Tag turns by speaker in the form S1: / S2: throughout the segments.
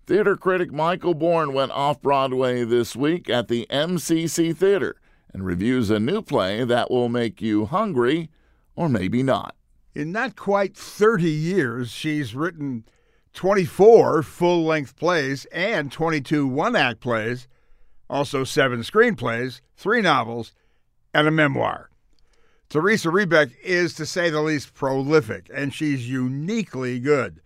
S1: Theater critic Michael Bourne went off-Broadway this week at the MCC Theater and reviews a new play that will make you hungry, or maybe not.
S2: In not quite 30 years, she's written 24 full-length plays and 22 one-act plays, also 7 screenplays, 3 novels, and a memoir. Teresa Rebeck is, to say the least, prolific, and she's uniquely good.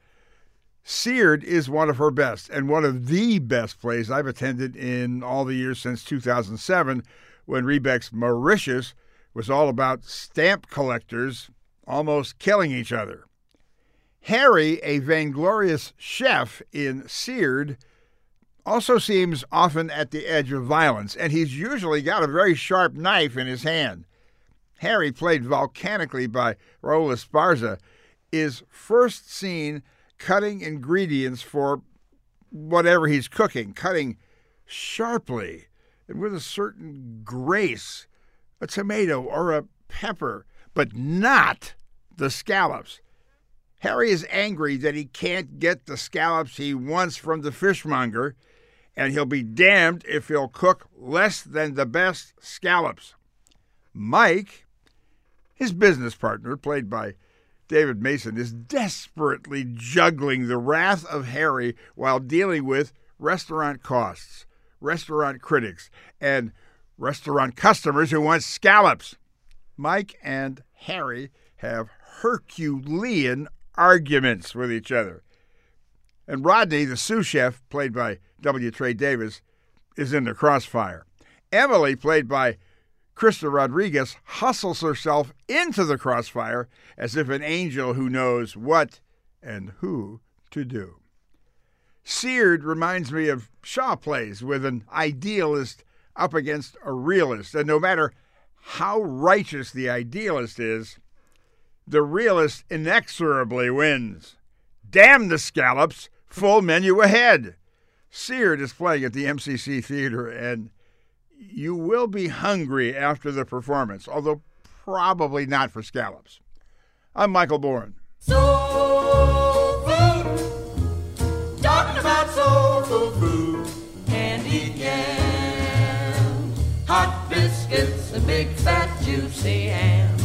S2: Seared is one of her best, and one of the best plays I've attended in all the years since 2007, when Rebeck's Mauritius was all about stamp collectors almost killing each other. Harry, a vainglorious chef in Seared, also seems often at the edge of violence, and he's usually got a very sharp knife in his hand. Harry, played volcanically by Raul Esparza, is first seen cutting ingredients for whatever he's cooking, cutting sharply and with a certain grace, a tomato or a pepper, but not the scallops. Harry is angry that he can't get the scallops he wants from the fishmonger, and he'll be damned if he'll cook less than the best scallops. Mike, his business partner, played by David Mason, is desperately juggling the wrath of Harry while dealing with restaurant costs, restaurant critics, and restaurant customers who want scallops. Mike and Harry have Herculean arguments with each other. And Rodney, the sous chef, played by W. Trey Davis, is in the crossfire. Emily, played by Krista Rodriguez, hustles herself into the crossfire as if an angel who knows what and who to do. Seared reminds me of Shaw plays with an idealist up against a realist, and no matter how righteous the idealist is, the realist inexorably wins. Damn the scallops, full menu ahead. Seared is playing at the MCC Theater, and you will be hungry after the performance, although probably not for scallops. I'm Michael Bourne.
S3: Soul food, talking about soul food, candied yams, hot biscuits, and big fat juicy hams.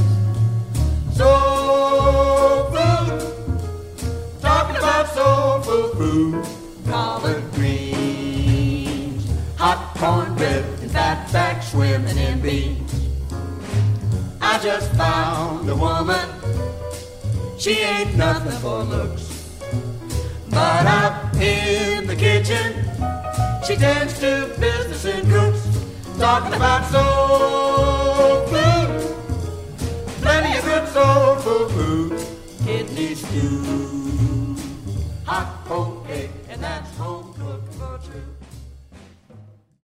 S3: Soul food, talking about soul food, collard greens, hot cornbread, and fatback swimming in beans. I just found a woman, she ain't nothing for looks, but up in the kitchen, she tends to business and cooks. Talking about soul food, plenty of good soul food, kidney stew, hot poke